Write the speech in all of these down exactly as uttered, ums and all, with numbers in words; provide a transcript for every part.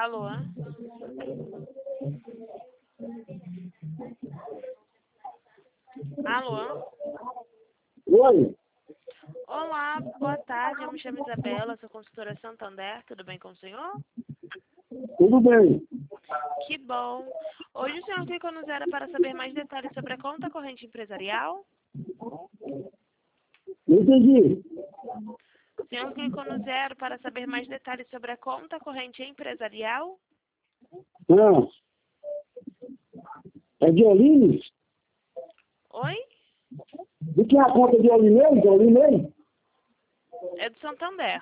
Alô? Alô? Oi, Olá, boa tarde. Eu me chamo Isabela, sou consultora Santander. Tudo bem com o senhor? tudo bem? Que bom. Hoje o senhor clicou no zero para saber mais detalhes sobre a conta corrente empresarial? Não entendi. O senhor clicou no zero para saber mais detalhes sobre a conta corrente empresarial? Não. É de Olines? Oi? Do que é a conta de Olinei? De Olinei? É do Santander.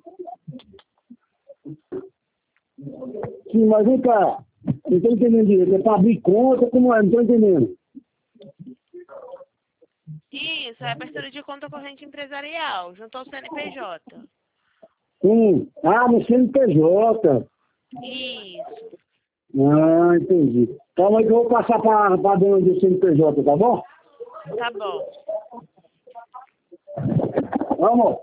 Sim, mas vem cá. Não estou entendendo direito. É para abrir conta? Como é? Não estou entendendo. Isso, é abertura de conta corrente empresarial, junto ao C N P J. Sim. Ah, no C N P J. Isso. Ah, entendi. Calma aí que eu vou passar para a dona do C N P J, tá bom? Tá bom. Vamos.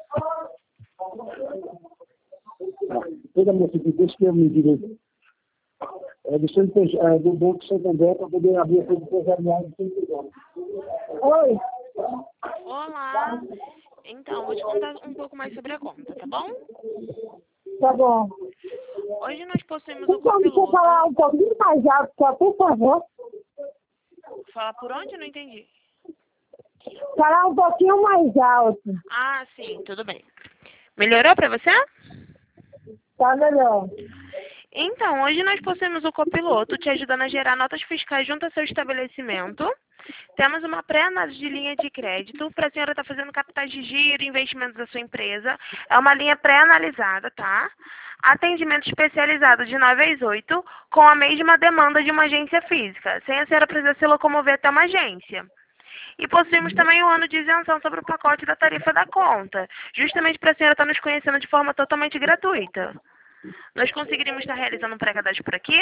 Toda moça que deixa que eu me direito. É do, C N P J, é do Banco Santander para poder abrir a conta empresarial do C N P J. Oi. Olá. Então, vou te contar um pouco mais sobre a conta, tá bom? Tá bom. Hoje nós possuímos o Então, deixa eu copiloto. falar um pouquinho mais alto, só, por favor. Fala por onde? Eu não entendi. Falar um pouquinho mais alto. Ah, sim, tudo bem. Melhorou pra você? Tá melhor. Então, hoje nós possuímos o copiloto te ajudando a gerar notas fiscais junto ao seu estabelecimento. Temos uma pré-análise de linha de crédito para a senhora estar fazendo capitais de giro, investimentos da sua empresa. É uma linha pré-analisada, tá? Atendimento especializado de nove às oito, com a mesma demanda de uma agência física, sem a senhora precisar se locomover até uma agência. E possuímos também um ano de isenção sobre o pacote da tarifa da conta, justamente para a senhora estar nos conhecendo de forma totalmente gratuita. Nós conseguiríamos estar realizando um pré-cadastro por aqui?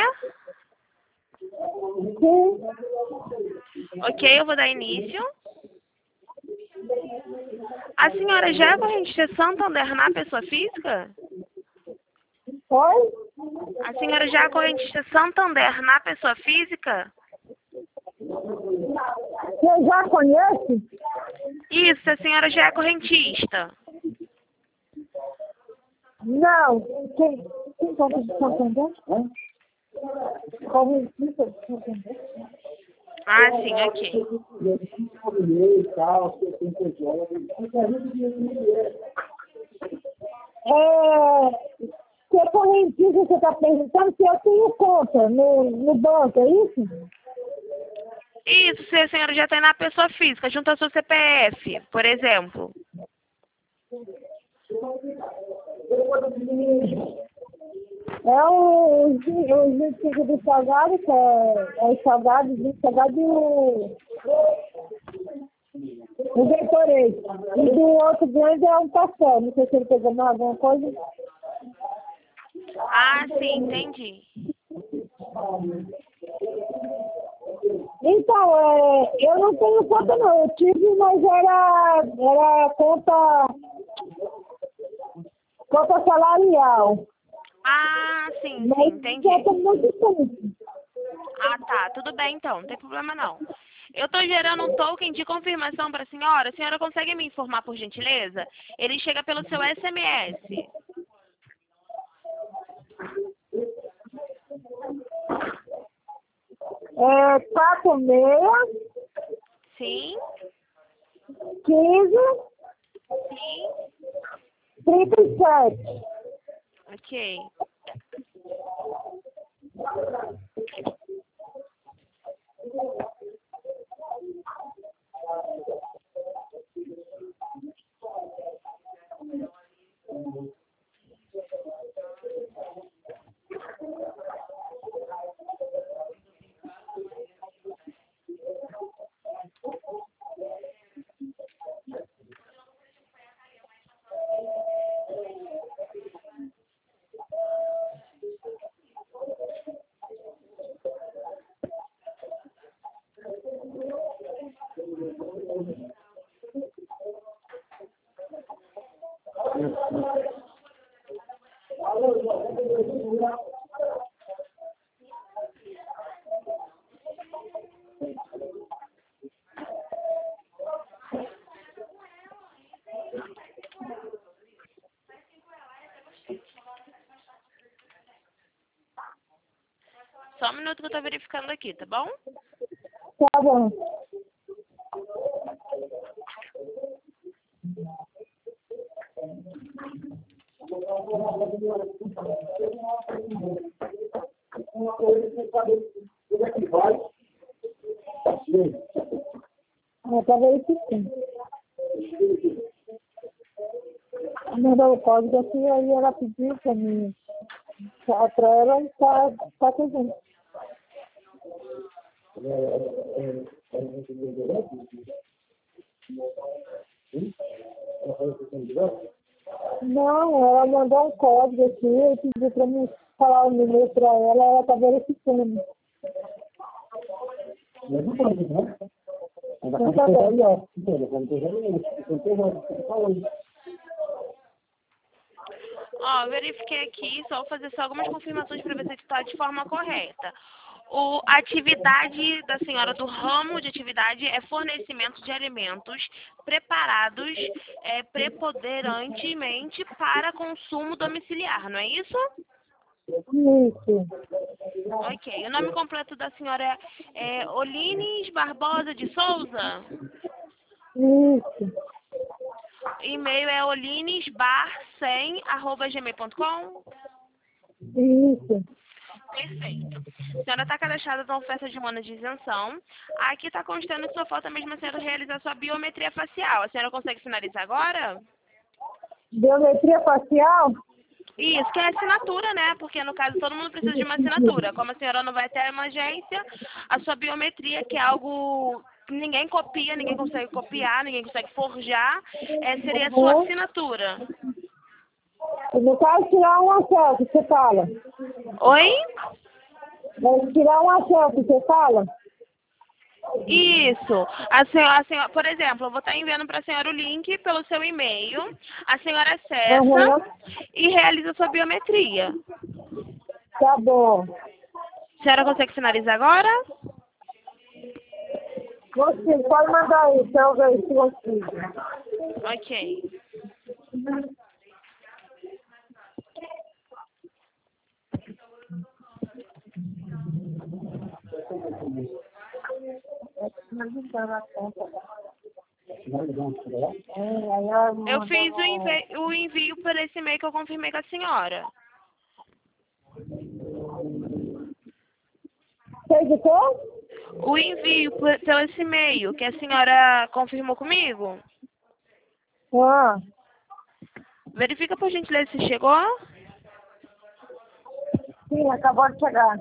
Sim. Ok, eu vou dar início. A senhora já é correntista Santander na pessoa física? Oi? A senhora já é correntista Santander na pessoa física? Você já conhece? Isso, a senhora já é correntista. Não. Quem? Quem conta de Santander? Correntista de Santander? Ah, sim, ok. É, se é correntista, você está perguntando se eu tenho conta no, no banco, é isso? Isso, se a senhora já tem na pessoa física, junto ao seu C P F, por exemplo. É o- os os vinte e cinco do salgado, que é, é o salgado, o salgado e o, o Gatorade. E do outro grande é um pastel. Não sei se ele pegou mais alguma coisa. Ah, sim, entendi. Então, é, eu não tenho conta não. Eu tive, mas era, era conta, conta salarial. Ah, sim, sim, Mas entendi. conta muito tempo. Ah, tá, tudo bem então, não tem problema não. Eu estou gerando um token de confirmação para a senhora. A senhora consegue me informar, por gentileza? Ele chega pelo seu S M S. É quatro seis, Sim, quinze, sim, trinta e sete. ok. Só um minuto que eu tô verificando aqui, tá bom? Tá bom. Ah, tá verificando. Mandou o código aqui, aí ela pediu pra mim, pra pra ela e tá, tá com a gente. Não, ela mandou um código aqui, eu pedi pra mim falar o número pra ela, ela tá verificando. Não tá bom. Ó, verifiquei aqui, só vou fazer só algumas confirmações para ver se está de forma correta. O, a atividade da senhora do ramo de atividade é fornecimento de alimentos preparados é, preponderantemente para consumo domiciliar, não é isso? Isso, Ok. O nome completo da senhora é, é Olines Barbosa de Souza? isso, E-mail é olinesbar cem arroba gmail ponto com? isso. Perfeito. A senhora está cadastrada na oferta de um ano de isenção. Aqui está constando que só falta mesmo a senhora realizar sua biometria facial. A senhora consegue finalizar agora? Biometria facial? Isso, que é assinatura, né? Porque, no caso, todo mundo precisa de uma assinatura. Como a senhora não vai até uma agência, a sua biometria, que é algo que ninguém copia, ninguém consegue copiar, ninguém consegue forjar, é, seria a sua Uhum. assinatura. No caso, tirar uma selfie, você fala. Oi? Vai tirar uma selfie, você fala? Isso. A senhora, a senhora, por exemplo, eu vou estar enviando para a senhora o link pelo seu e-mail. A senhora acessa Uhum. e realiza sua biometria. Tá bom. A senhora consegue finalizar agora? Você pode mandar aí, se eu ver se consigo. Ok. Eu fiz o envio, o envio por esse e-mail que eu confirmei com a senhora. Fez o quê? O envio por, pelo esse e-mail que a senhora confirmou comigo. Ah, Verifica por gentileza se chegou. sim, acabou de chegar.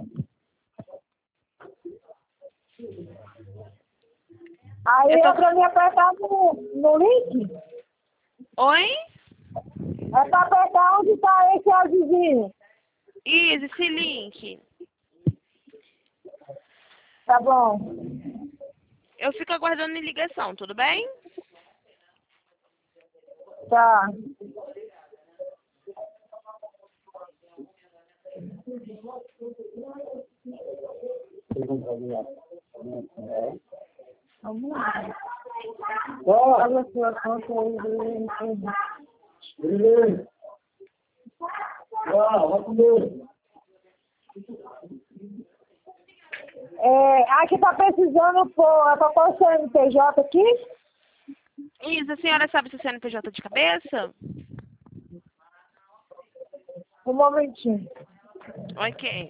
Aí Eu é tô... pra me apertar no, no link? Oi? É pra apertar onde tá esse azulzinho. Isso, esse link. Tá bom. Eu fico aguardando em ligação, tudo bem? Tá. Vamos lá. Olha a sua conta aí. Beleza. Ah, vai comer. É, aqui tá precisando pôr, é pra pôr o C N P J aqui? Isso, a senhora sabe se o C N P J de cabeça? Um momentinho. Ok.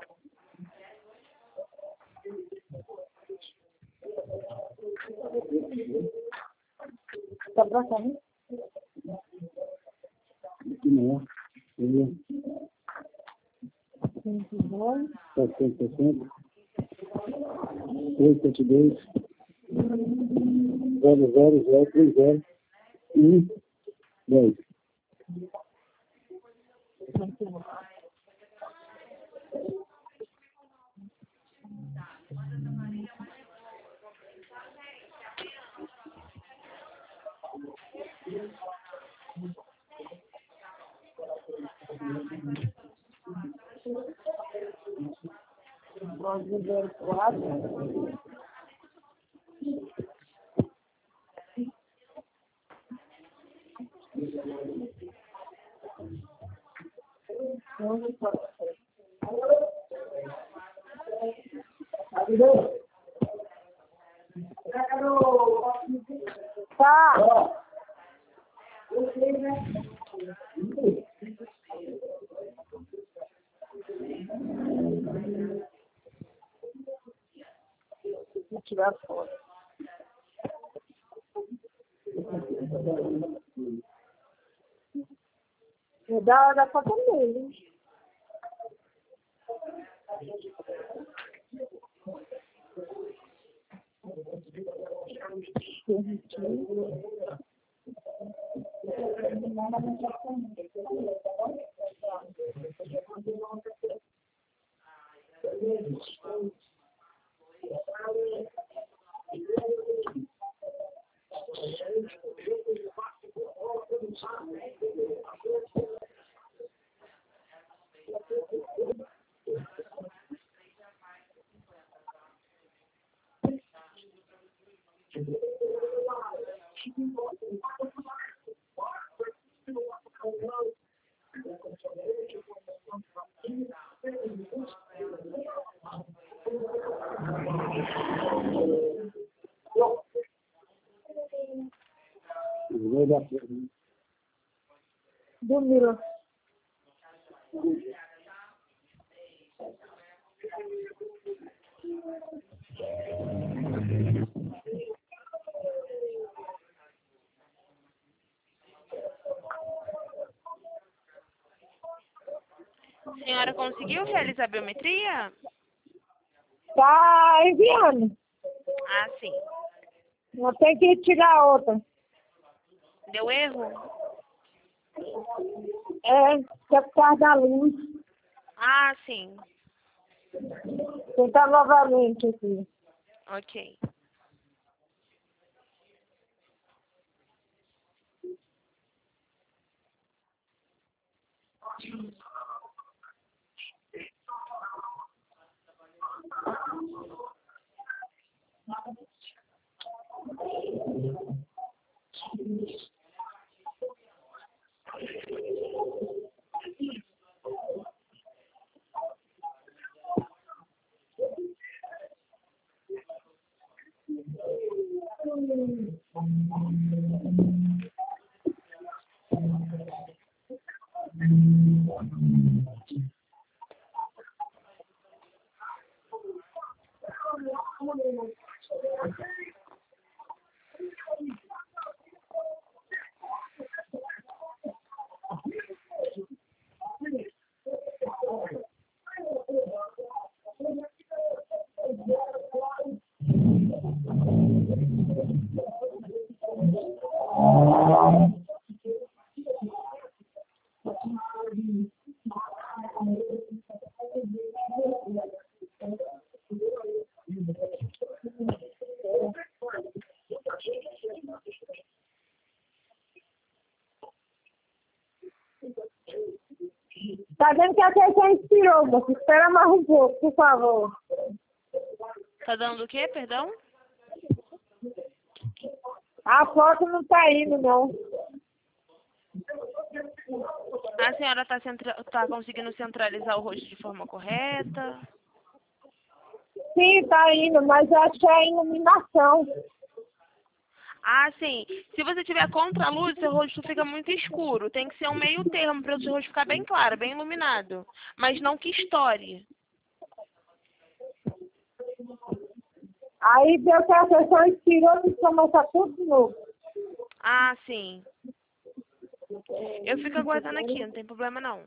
Tá pra cá, né? Aqui não. vinte e dois. sessenta e cinco. oito sete dois. zero zero zero três zero. um. dez. zero quatro. Tá. Vou tirar foto. É da hora da foto dele. Dormiram. A senhora conseguiu realizar a biometria? Tá enviando. Ah, sim. Vou ter que tirar outra. Deu erro? É, que é por causa da luz. Ah, sim. Tentar novamente aqui. Ok. Tá vendo que a sessão expirou, moça? Espera mais um pouco, por favor. Tá dando o quê, perdão? A foto não tá indo, não. A senhora tá, centra... tá conseguindo centralizar o rosto de forma correta? Sim, tá indo, mas eu acho que é iluminação. Ah, sim. Se você tiver contra a luz, seu rosto fica muito escuro. Tem que ser um meio termo para o seu rosto ficar bem claro, bem iluminado. Mas não que estoure. Aí deu que a sessão expirou e começa tudo de novo. Ah, sim. Eu fico aguardando aqui, não tem problema não.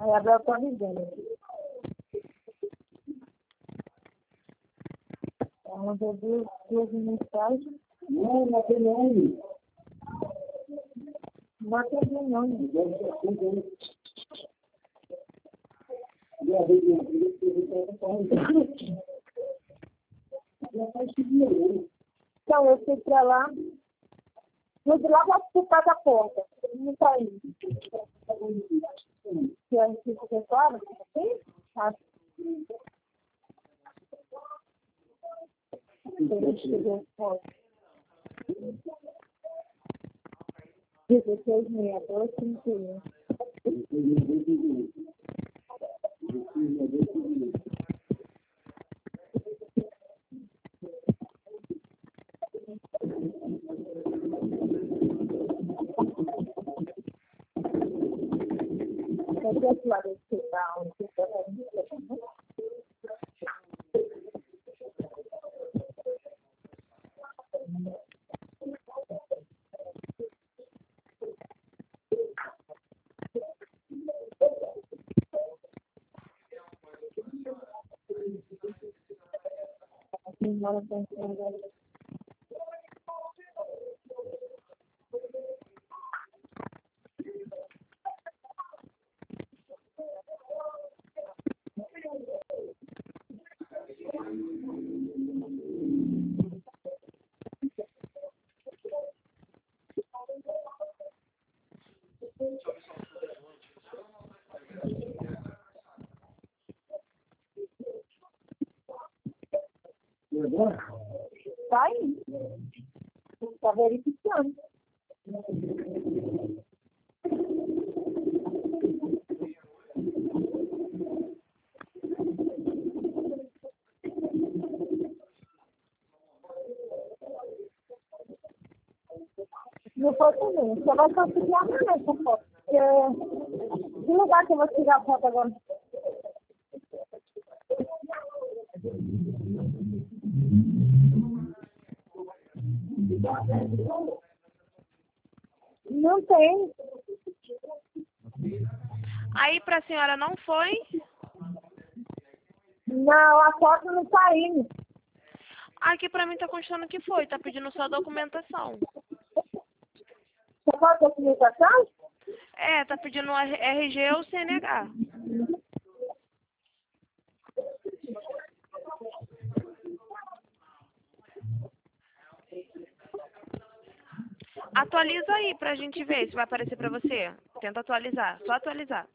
Aí a Bel tá ligando. Ela mandou duas, duas mensagens. Não, não tem nome. Não tem nome. Então, eu fui pra lá. Fui de lá pra ficar da porta. Não tá indo. Que a gente fica fora? Sim? Acho. dezesseis, meia, dois, trinta e um. Desse lado que tá onde fica embora pra entregar. Tá aí. Tá verificando. Não foi comigo. Você vai conseguir amanhã essa foto. Porque... Que lugar que eu vou tirar a foto agora? Não tem. Aí pra senhora não foi? Não, a foto não tá indo. Aqui pra mim tá constando que foi, tá pedindo só documentação. Você pode ter comunicação? É, tá pedindo o R G ou C N H. Atualiza aí pra gente ver se vai aparecer pra você. Tenta atualizar, só atualizar.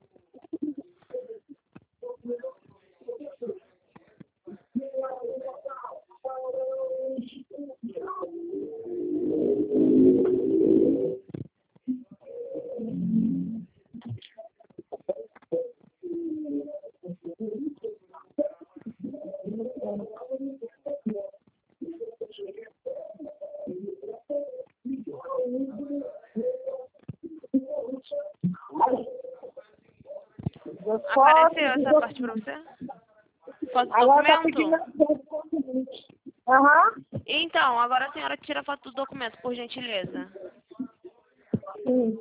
Apareceu essa parte pra você? Foto do Agora tá documento? Aham. Então, agora a senhora tira a foto do documento, por gentileza. Sim.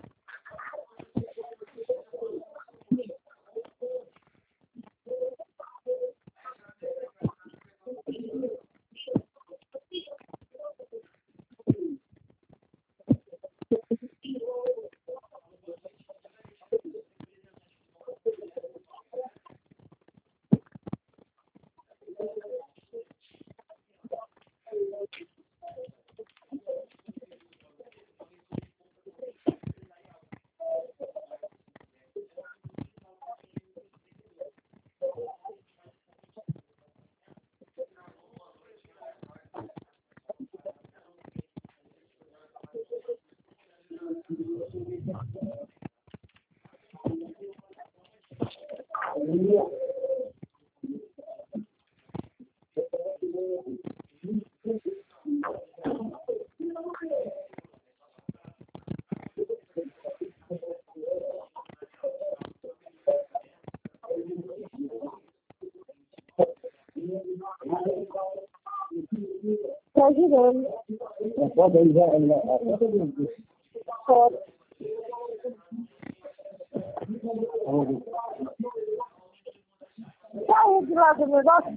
Tá girando. Pode aí, já. Pode. Saiu de lá do negócio?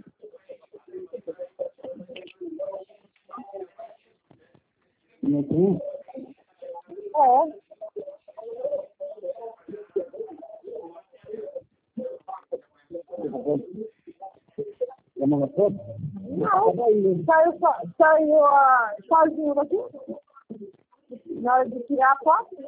Não tem? É. É uma foto? Não, saiu, so- saiu ah, sozinho daqui. Na hora de tirar a foto.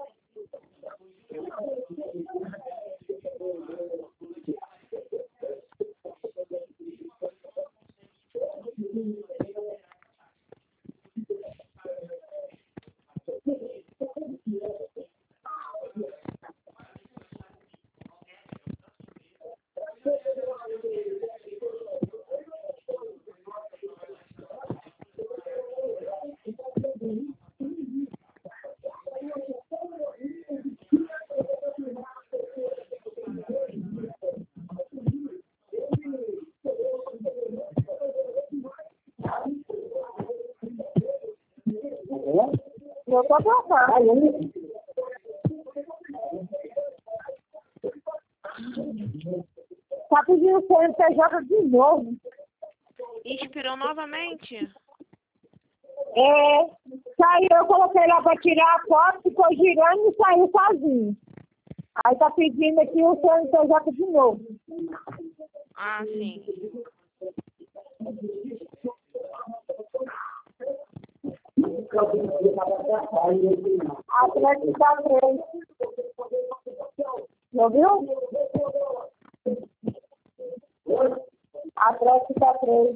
Eu tô pensando. Tá pedindo C N P J de novo. Inspirou novamente? É, saiu, eu coloquei lá pra tirar a foto, ficou girando e saiu sozinho. Aí tá pedindo aqui o C N P J de novo. Ah, sim. Atlético da três. Ouviu? Atlético da três.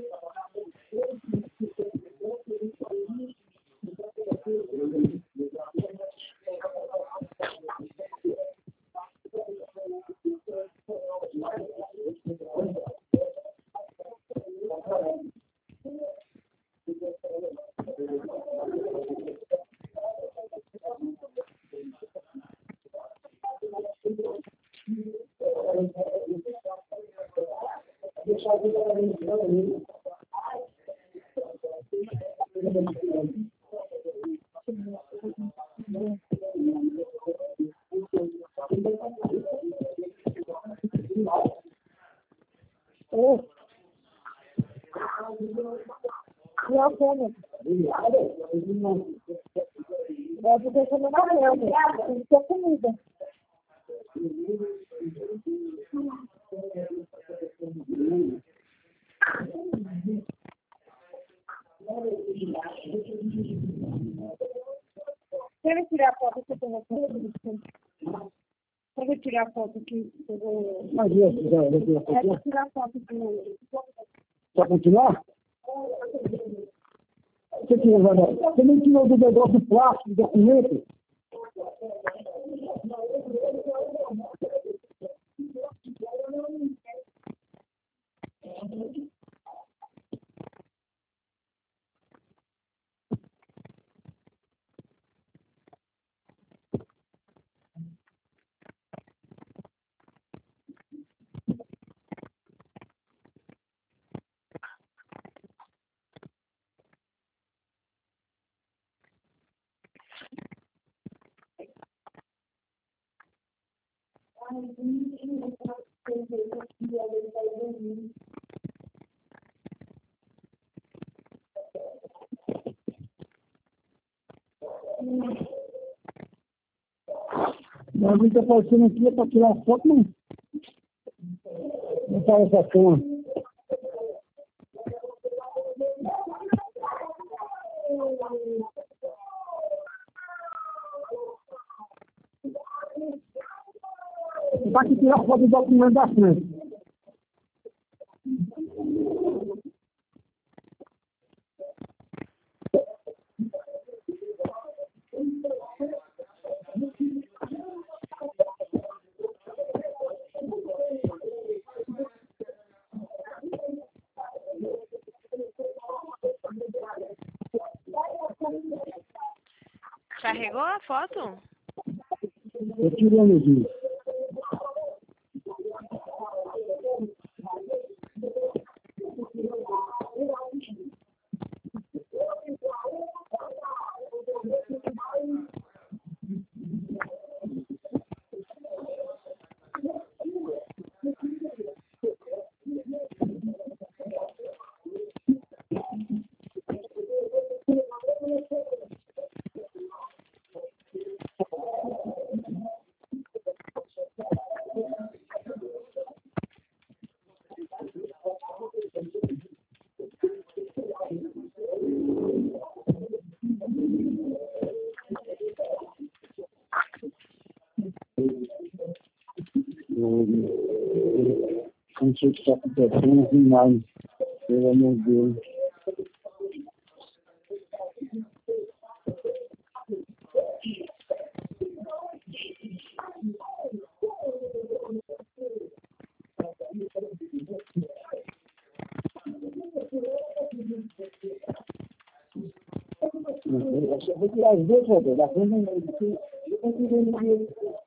Não, como? É porque você não morreu, né? Tem que ter comida. Quer eu tirar a foto aqui para você? Quer eu tirar a foto aqui? Mas isso, já, já tem a É para foto? tirar a foto aqui. Pra continuar? Você tira, você nem tirou do negócio do plástico, do documento? Mas não está aparecendo aqui para tirar foto, não. Não está essa cama. Vai que tirar foto do documento da frente. Carregou a foto? Eu tirando aqui. Não sei o que está acontecendo demais. Pelo amor de Deus. Eu vou tirar as duas fotos. Da frente eu vou tirar.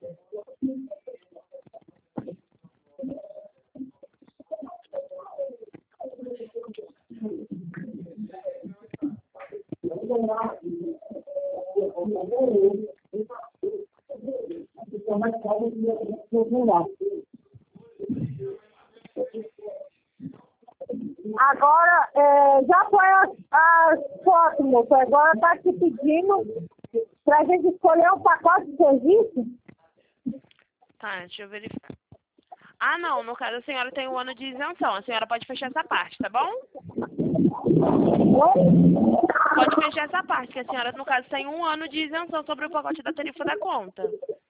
Agora, é, já foi as, as fotos, moço. Agora está te pedindo para a gente escolher um pacote de serviço. Tá, deixa eu verificar. Ah, não. No caso, a senhora tem um ano de isenção. A senhora pode fechar essa parte, tá bom? Pode fechar essa parte, que a senhora, no caso, tem um ano de isenção sobre o pacote da tarifa da conta.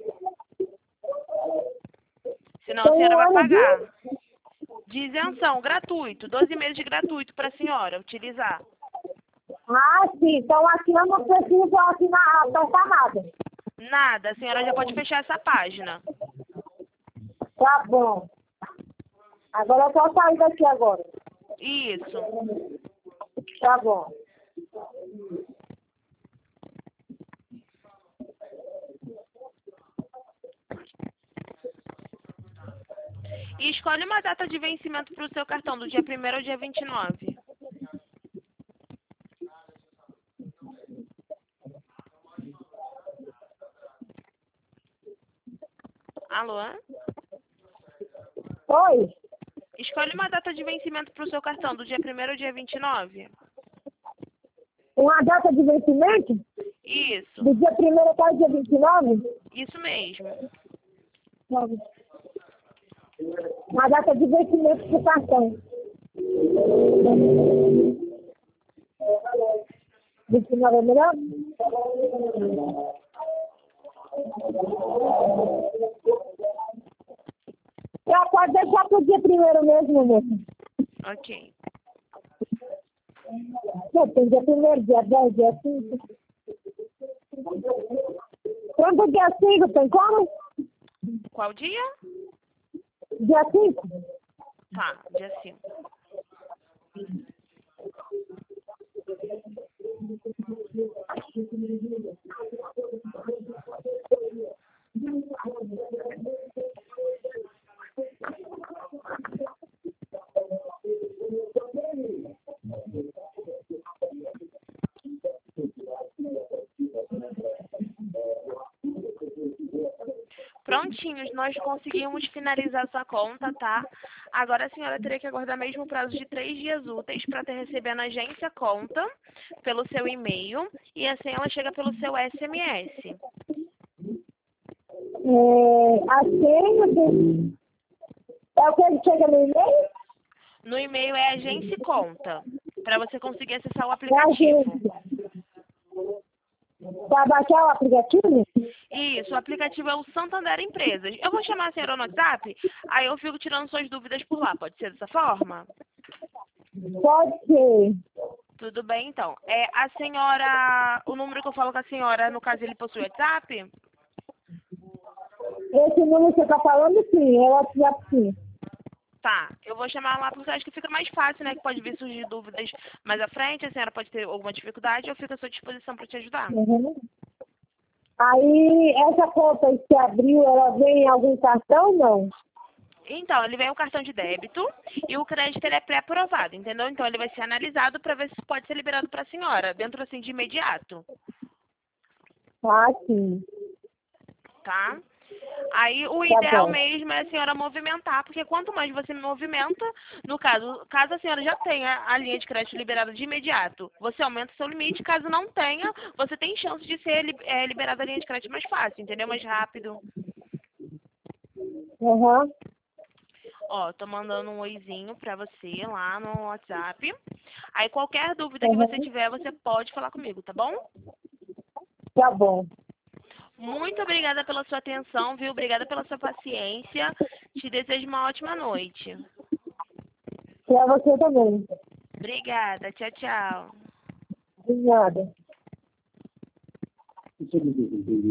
Senão a senhora vai pagar. De isenção, gratuito. doze meses de gratuito para a senhora utilizar. Ah, sim. Então aqui eu não preciso assinar, apertar nada. Nada. A senhora já pode fechar essa página. Tá bom. Agora eu só sair daqui agora. Isso. Tá bom. E escolhe uma data de vencimento para o seu cartão, do dia primeiro ao dia vinte e nove. Alô? Oi? Escolhe uma data de vencimento para o seu cartão, do dia primeiro ao dia vinte e nove. Uma data de vencimento? Isso. Do dia primeiro até o dia vinte e nove? Isso mesmo. Uma data de vencimento do cartão. vinte e nove é melhor? Eu pode deixar pro dia primeiro mesmo, moço. Ok. Não, tem dia primeiro, dia dez, dia cinco. Quando dia cinco, tem como? Qual dia? Dia cinco? Tá, dia cinco. Prontinhos, nós conseguimos finalizar sua conta, tá? Agora a senhora teria que aguardar mesmo o prazo de três dias úteis para ter recebido na agência conta pelo seu e-mail e assim ela chega pelo seu S M S. É, a senha do... É o que ele chega no e-mail? No e-mail é agência conta, para você conseguir acessar o aplicativo. Para baixar o aplicativo? Isso, o aplicativo é o Santander Empresas. Eu vou chamar a senhora no WhatsApp, aí eu fico tirando suas dúvidas por lá. Pode ser dessa forma? Pode ser. Tudo bem, então. É a senhora... O número que eu falo com a senhora, no caso, ele possui WhatsApp? Esse número que você está falando, sim. É o WhatsApp, sim. Tá, eu vou chamar lá porque eu acho que fica mais fácil, né? Que pode vir surgir dúvidas mais à frente, a senhora pode ter alguma dificuldade, eu fico à sua disposição para te ajudar. Uhum. Aí, essa conta que você abriu, ela vem em algum cartão, não? Então, ele vem o cartão de débito e o crédito ele é pré-aprovado, entendeu? Então, ele vai ser analisado para ver se pode ser liberado para a senhora, dentro assim de imediato. Ah, sim. Tá? Aí o Tá ideal bom. mesmo é a senhora movimentar, porque quanto mais você movimenta, no caso, caso a senhora já tenha a linha de crédito liberada de imediato, você aumenta o seu limite, caso não tenha, você tem chance de ser é, liberada a linha de crédito mais fácil, entendeu? Mais rápido. Uhum. Ó, tô mandando um oizinho pra você lá no WhatsApp. Aí qualquer dúvida Uhum. que você tiver, você pode falar comigo, tá bom? Tá bom. Muito obrigada pela sua atenção, viu? Obrigada pela sua paciência. Te desejo uma ótima noite. Pra você também. Obrigada. Tchau, tchau. Obrigada. Isso é